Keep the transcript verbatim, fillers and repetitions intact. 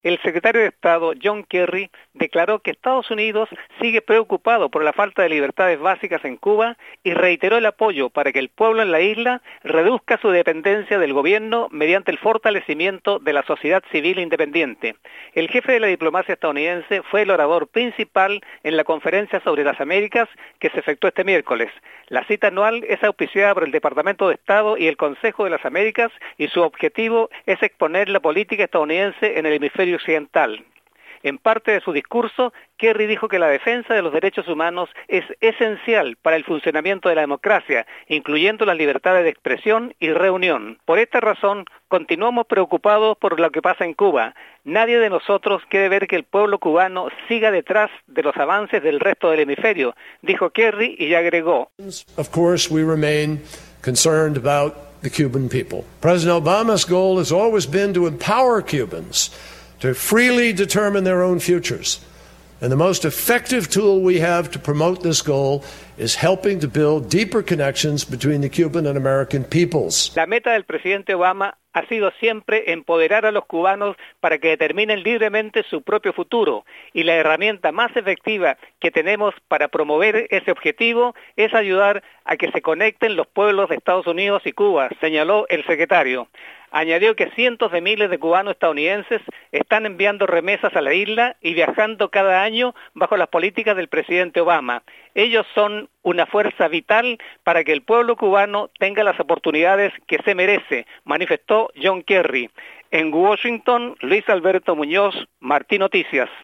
El secretario de Estado, John Kerry, declaró que Estados Unidos sigue preocupado por la falta de libertades básicas en Cuba y reiteró el apoyo para que el pueblo en la isla reduzca su dependencia del gobierno mediante el fortalecimiento de la sociedad civil independiente. El jefe de la diplomacia estadounidense fue el orador principal en la conferencia sobre las Américas que se efectuó este miércoles. La cita anual es auspiciada por el Departamento de Estado y el Consejo de las Américas y su objetivo es exponer la política estadounidense en el hemisferio occidental. En parte de su discurso, Kerry dijo que la defensa de los derechos humanos es esencial para el funcionamiento de la democracia, incluyendo las libertades de expresión y reunión. Por esta razón, continuamos preocupados por lo que pasa en Cuba. Nadie de nosotros quiere ver que el pueblo cubano siga detrás de los avances del resto del hemisferio, dijo Kerry y agregó. Of course, we remain concerned about the Cuban people. President Obama's goal has always been to empower Cubans to freely determine their own futures. And the most effective tool we have to promote this goal is helping to build deeper connections between the Cuban and American peoples. La meta del presidente Obama ha sido siempre empoderar a los cubanos para que determinen libremente su propio futuro, y la herramienta más efectiva que tenemos para promover ese objetivo es ayudar a que se conecten los pueblos de Estados Unidos y Cuba, señaló el secretario. Añadió que cientos de miles de cubanos estadounidenses están enviando remesas a la isla y viajando cada año bajo las políticas del presidente Obama. Ellos son una fuerza vital para que el pueblo cubano tenga las oportunidades que se merece, manifestó John Kerry. En Washington, Luis Alberto Muñoz, Martí Noticias.